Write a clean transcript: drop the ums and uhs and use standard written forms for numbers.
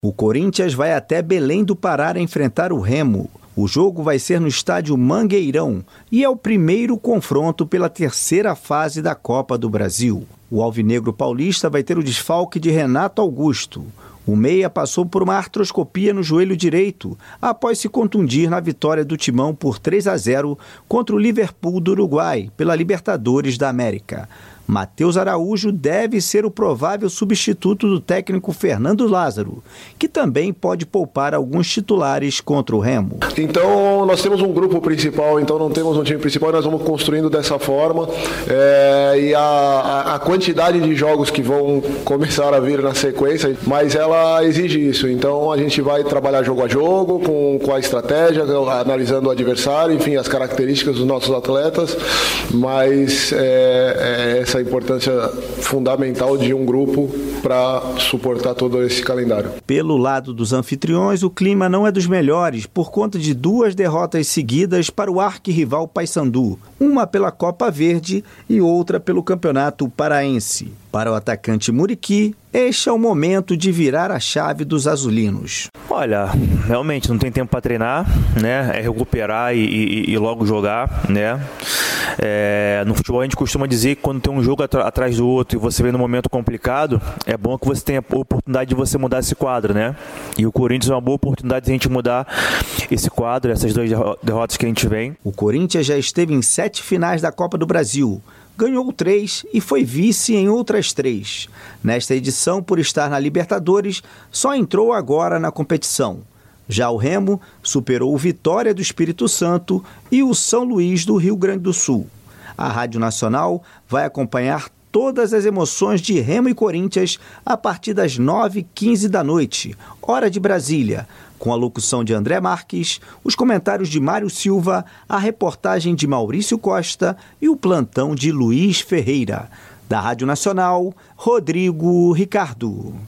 O Corinthians vai até Belém do Pará enfrentar o Remo. O jogo vai ser no estádio Mangueirão e é o primeiro confronto pela terceira fase da Copa do Brasil. O alvinegro paulista vai ter o desfalque de Renato Augusto. O meia passou por uma artroscopia no joelho direito após se contundir na vitória do Timão por 3-0 contra o Liverpool do Uruguai pela Libertadores da América. Matheus Araújo deve ser o provável substituto do técnico Fernando Lázaro, que também pode poupar alguns titulares contra o Remo. Então nós temos um grupo principal, então não temos um time principal e nós vamos construindo dessa forma. E a quantidade de jogos que vão começar a vir na sequência, mas ela exige isso. Então a gente vai trabalhar jogo a jogo, com a estratégia, analisando o adversário, enfim, as características dos nossos atletas, mas essa importância fundamental de um grupo para suportar todo esse calendário. Pelo lado dos anfitriões, o clima não é dos melhores por conta de 2 derrotas seguidas para o arquirrival Paysandu, uma pela Copa Verde e outra pelo Campeonato Paraense. Para o atacante Muriqui, este é o momento de virar a chave dos azulinos. Olha, realmente não tem tempo para treinar, né? É recuperar e logo jogar, né? No futebol a gente costuma dizer que quando tem um jogo atrás do outro e você vem num momento complicado, é bom que você tenha a oportunidade de você mudar esse quadro, né? E o Corinthians é uma boa oportunidade de a gente mudar esse quadro, essas 2 derrotas que a gente vem. O Corinthians já esteve em 7 finais da Copa do Brasil. Ganhou 3 e foi vice em outras 3. Nesta edição, por estar na Libertadores, só entrou agora na competição. Já o Remo superou o Vitória do Espírito Santo e o São Luís do Rio Grande do Sul. A Rádio Nacional vai acompanhar todas as emoções de Remo e Corinthians a partir das 9h15 da noite, hora de Brasília, com a locução de André Marques, os comentários de Mário Silva, a reportagem de Maurício Costa e o plantão de Luiz Ferreira. Da Rádio Nacional, Rodrigo Ricardo.